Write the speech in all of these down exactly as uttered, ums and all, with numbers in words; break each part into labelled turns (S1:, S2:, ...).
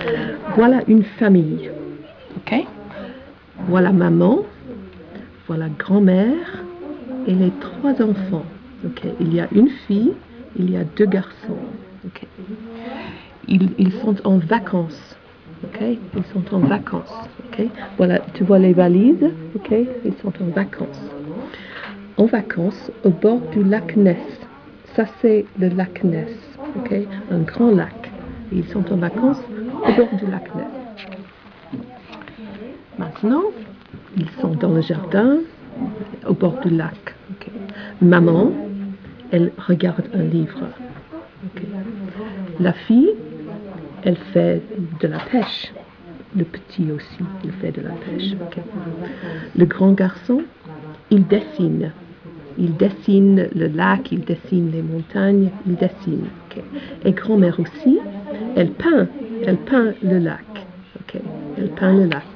S1: Voilà une famille. Ok? Voilà maman, voilà grand-mère et les trois enfants. Ok? Il y a une fille, il y a deux garçons. Ok? Ils, ils sont en vacances. Ok? Ils sont en vacances. Ok? Voilà, tu vois les valises. Ok? Ils sont en vacances. En vacances au bord du lac Ness. Ça, c'est le lac Ness. Ok? Un grand lac. Et ils sont en vacances au bord du lac Ness. Maintenant, ils sont dans le jardin au bord du lac. Ok? Maman, elle regarde un livre. Ok? La fille, elle fait de la pêche. Le petit aussi, il fait de la pêche. Okay. Le grand garçon, il dessine. Il dessine le lac, il dessine les montagnes, il dessine. Okay. Et grand-mère aussi, elle peint. Elle peint le lac. Okay. Elle peint le lac.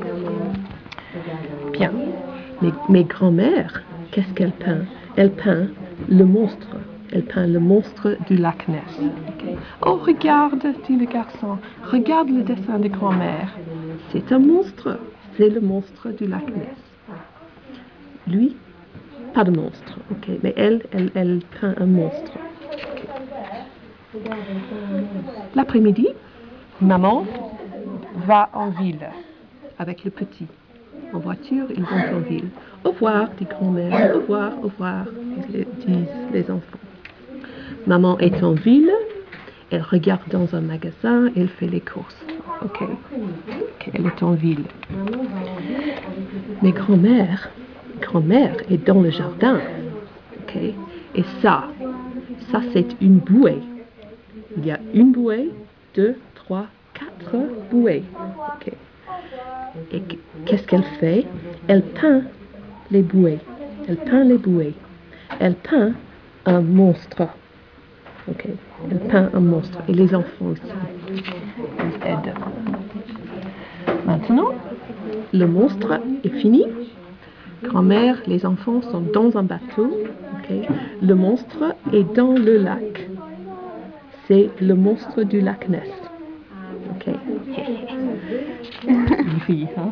S1: Bien. Mais, mais grand-mère, qu'est-ce qu'elle peint? Elle peint le monstre. Elle peint le monstre du lac Ness. Okay. Oh, regarde, dit le garçon, regarde le dessin de grand-mère. C'est un monstre. C'est le monstre du lac Ness. Lui, pas de monstre. Okay. Mais elle, elle, elle peint un monstre. Okay. L'après-midi, maman va en ville avec le petit. En voiture, ils vont en ville. Au revoir, dit grand-mère. Au revoir, au revoir, disent les enfants. Maman est en ville, elle regarde dans un magasin, elle fait les courses. Ok, okay. Elle est en ville. Mais grand-mère, grand-mère est dans le jardin. Ok, et ça, ça c'est une bouée. Il y a une bouée, deux, trois, quatre bouées. Ok. Et qu'est-ce qu'elle fait? Elle peint les bouées. Elle peint les bouées. Elle peint un monstre. Ok. Elle peint un monstre. Et les enfants aussi. Ils aident. Maintenant, le monstre est fini. Grand-mère, les enfants sont dans un bateau. Okay. Le monstre est dans le lac. C'est le monstre du lac Ness. Ok. Oui, hein?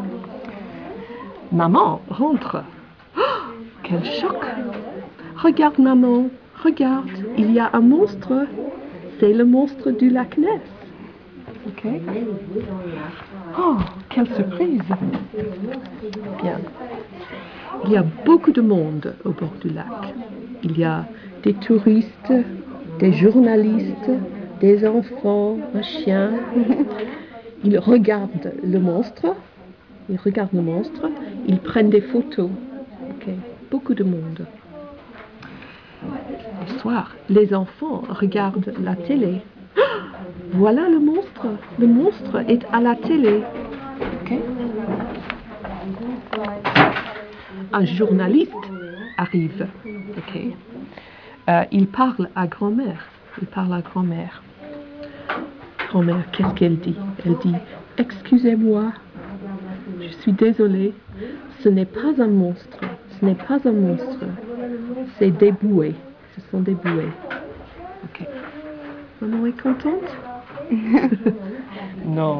S1: Maman rentre. Oh, quel choc! Regarde, maman, regarde, il y a un monstre. C'est le monstre du lac Ness. Ok. Oh, quelle surprise! Bien. Il y a beaucoup de monde au bord du lac. Il y a des touristes, des journalistes, des enfants, un chien. Ils regardent le monstre. Ils regardent le monstre. Ils prennent des photos. Okay. Beaucoup de monde. Le soir, les enfants regardent la télé. Voilà le monstre. Le monstre est à la télé. Okay. Un journaliste arrive. Okay. Euh, il parle à grand-mère. Il parle à grand-mère. Grand-mère, qu'est-ce qu'elle dit? Elle dit, excusez-moi, je suis désolée, ce n'est pas un monstre. Ce n'est pas un monstre. C'est des bouées. Ce sont des bouées. Ok. Maman est contente? Non.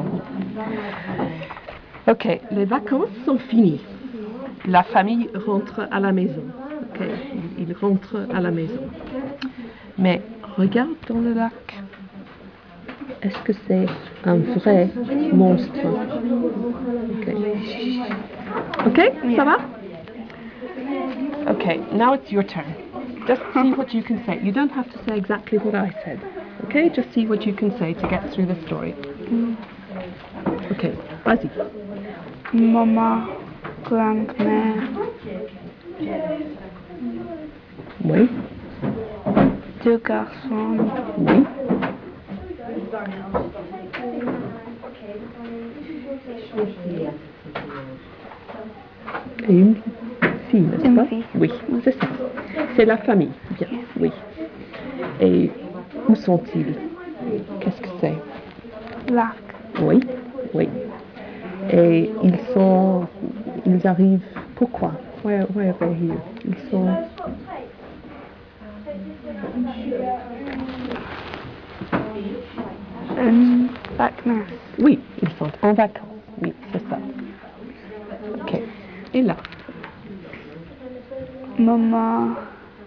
S1: Ok, les vacances sont finies. La famille rentre à la maison. Ok, ils rentrent à la maison. Mais regarde dans le lac. Est-ce que c'est un vrai monstre? Ok, okay? Ça va? Okay, now it's your turn. Just see what you can say. You don't have to say exactly what I said. Okay, just see what you can say to get through the story. Okay, vas-y.
S2: Maman, grand-mère.
S1: Oui.
S2: Deux garçons.
S1: Oui. Et une fille, n'est-ce
S2: Une
S1: pas?
S2: fille.
S1: Oui, c'est ça. C'est la famille. Bien, oui. Et où sont-ils? Qu'est-ce que c'est?
S2: Lac.
S1: Oui, oui. Et ils sont... Ils arrivent... Pourquoi? Where, where are they here? Ils sont...
S2: Un vacances.
S1: Oui, ils sont en vacances. Oui, c'est ça. Ok. Et là?
S2: Maman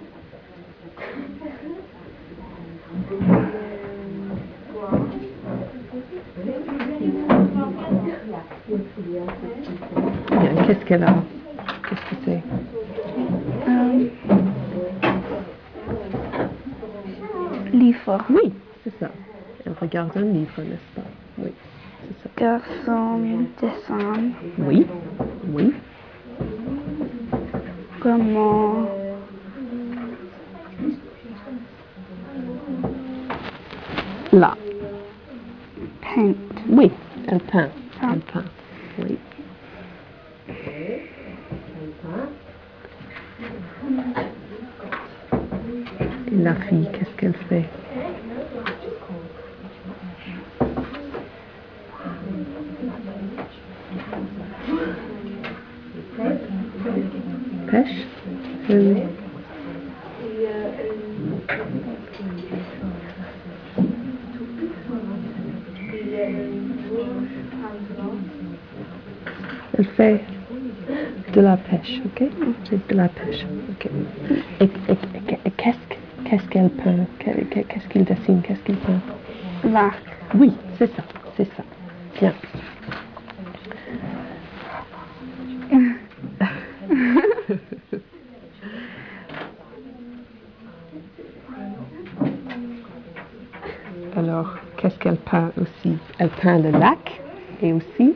S1: Bien, qu'est-ce qu'elle a? Qu'est-ce que c'est?
S2: euh, livre.
S1: Oui, c'est ça. Elle regarde un livre, n'est-ce pas? Oui, c'est ça.
S2: Garçon dessin.
S1: Oui, oui.
S2: Maman
S1: Là.
S2: paint.
S1: Oui, elle peint.
S2: Ah.
S1: Elle peint. Oui. Et la fille, qu'est-ce qu'elle fait? Pêche? Euh, Elle fait de la pêche, ok? De la pêche, ok. Et, et- et- et qu'est-ce que- qu'est-ce qu'elle peint? Qu'est- qu'est- Qu'est-ce qu'il dessine? Qu'est-ce qu'il peint?
S2: Lac.
S1: Oui, c'est ça, c'est ça. Bien. Alors, qu'est-ce qu'elle peint aussi? Elle peint le lac et aussi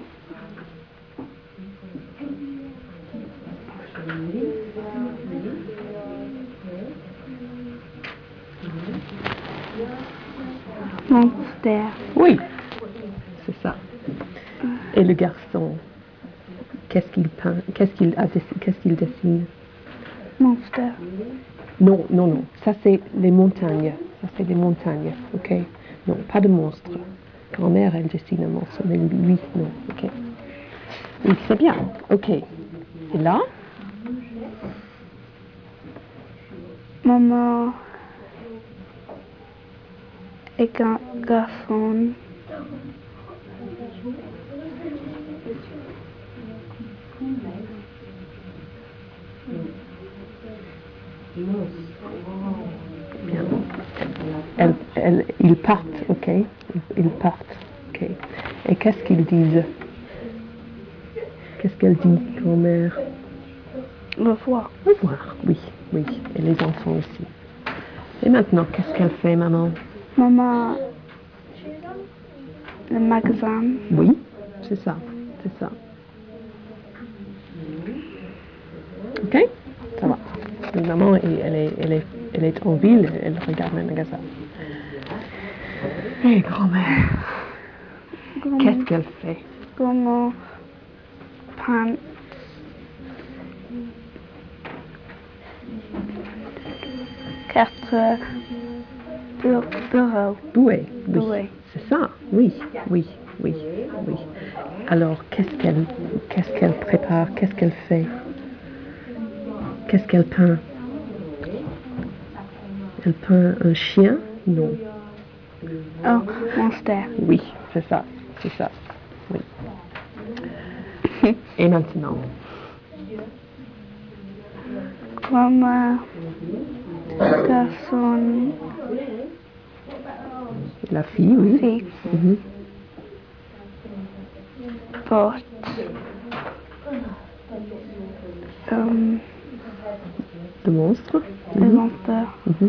S2: Monster.
S1: oui, c'est ça. Et le garçon, qu'est-ce qu'il peint? Qu'est-ce qu'il a dessiné? Qu'est-ce qu'il dessine?
S2: Monster.
S1: Non, non, non. Ça, c'est les montagnes. Ça, c'est les montagnes, ok? Non, pas de monstre. Grand-mère, elle dessine un monstre, mais lui, non, ok? Oui, c'est bien, ok. Et là?
S2: Maman et un garçon.
S1: Bien. Elle, elle, ils partent, ok? Ils, ils partent, ok? Et qu'est-ce qu'ils disent? Qu'est-ce qu'elle dit, grand-mère?
S2: Le voir.
S1: Au revoir, oui, oui. Et les enfants aussi. Et maintenant, qu'est-ce qu'elle fait, maman?
S2: Maman le magasin.
S1: Oui, c'est ça, c'est ça. Ok? Ça va. Et maman, elle est, elle, est, elle est en ville, elle regarde le magasin. Et grand-mère, qu'est-ce qu'elle fait?
S2: Maman peint quatre bu- bureaux.
S1: Oui, oui.
S2: Oui.
S1: C'est ça, oui, oui, oui, oui. Alors, qu'est-ce qu'elle, qu'est-ce qu'elle prépare? Qu'est-ce qu'elle fait? Qu'est-ce qu'elle peint? Elle peint un chien? Non.
S2: Oh, monster.
S1: Oui, c'est ça, c'est ça. Oui. Et maintenant?
S2: Maman garçon.
S1: La fille, oui.
S2: Fille.
S1: Mhm.
S2: Porte. Um,
S1: Le monstre.
S2: le
S1: Mhm.
S2: monster.
S1: Mhm.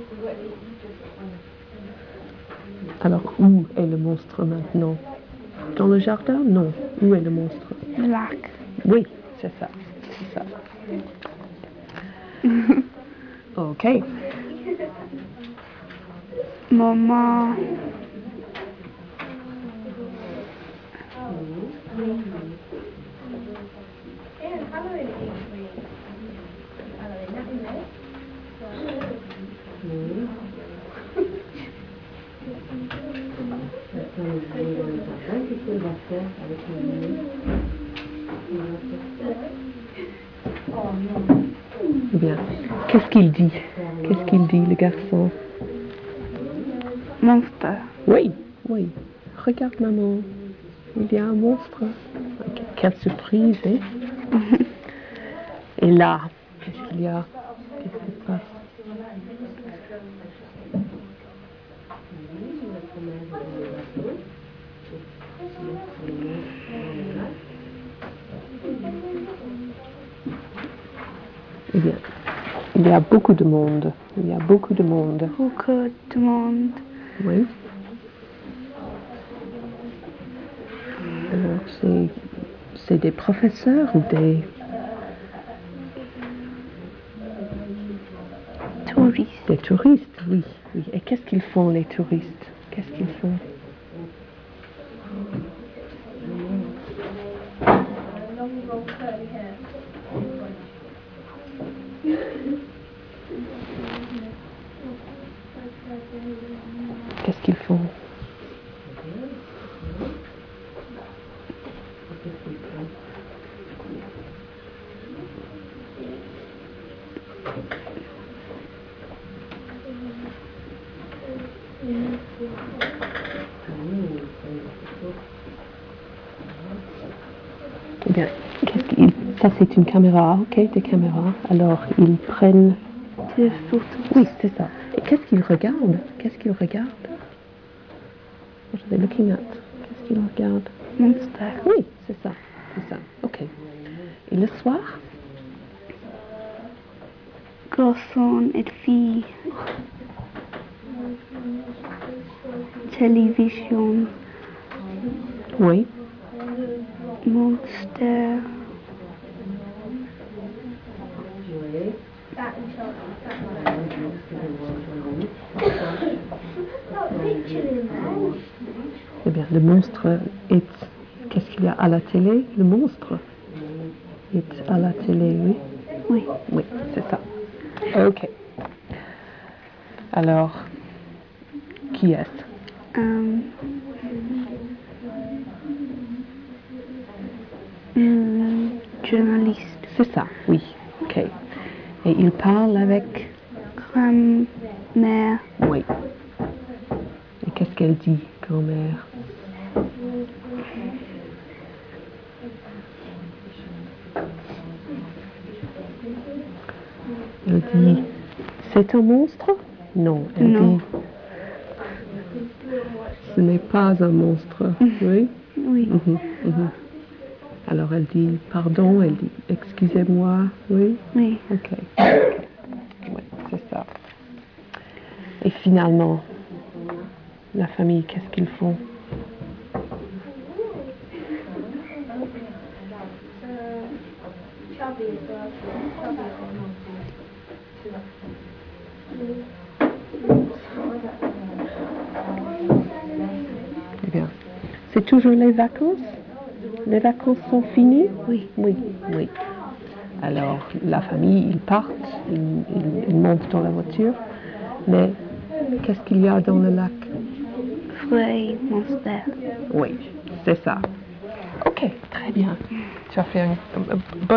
S1: Alors, où est le monstre maintenant? Dans le jardin? Non. Où est le monstre?
S2: Le lac.
S1: Oui, c'est ça, c'est ça. Ok.
S2: Maman.
S1: Bien. Qu'est-ce qu'il dit? Qu'est-ce qu'il dit, le garçon?
S2: Monster.
S1: Oui, oui. regarde maman, il y a un monstre. Ok, quelle surprise, hein? Et là, qu'est-ce qu'il y a? Qu'est-ce qui se passe? Eh bien, il y a beaucoup de monde. Il y a beaucoup de monde.
S2: Beaucoup de monde.
S1: Oui. Alors, c'est, c'est des professeurs ou des
S2: Touristes.
S1: Des touristes, oui, oui. Et qu'est-ce qu'ils font, les touristes? Qu'est-ce qu'ils font? Qu'est-ce qu'ils font? Eh bien, qu'est-ce qu'ils... ça c'est une caméra, ok, des caméras. Alors, ils prennent...
S2: Des photos.
S1: Oui, c'est ça. Et qu'est-ce qu'ils regardent? Qu'est-ce qu'ils regardent? What are they looking at? Qu'est-ce qu'ils regardent?
S2: Monster.
S1: Oui, c'est ça, c'est ça, ok. Et le soir?
S2: Garçon et fille. Télévision.
S1: Oui.
S2: Monster.
S1: Eh bien, le monstre est... Qu'est-ce qu'il y a à la télé? Le monstre est à la télé, oui?
S2: Oui.
S1: Oui, c'est ça. Ok. Alors, qui est-ce?
S2: Um, un journaliste.
S1: C'est ça, oui. Ok. Et il parle avec...
S2: Grand-mère.
S1: Oui. Et qu'est-ce qu'elle dit, grand-mère? Elle dit, c'est un monstre? Non, elle
S2: Non.
S1: dit, ce n'est pas un monstre. Oui?
S2: Oui.
S1: Mhm, mhm. Alors elle dit, pardon, elle dit, excusez-moi. Oui?
S2: Oui.
S1: Ok. Okay. Oui, c'est ça. Et finalement, la famille, qu'est-ce qu'ils font? Eh bien, c'est toujours les vacances? Les vacances sont finies?
S2: Oui.
S1: Oui, oui. Alors, la famille, ils partent, ils, ils, ils montent dans la voiture, mais qu'est-ce qu'il y a dans le lac?
S2: Frère Monster.
S1: Oui, c'est ça. Ok, très bien. Tu as fait un, un, un bon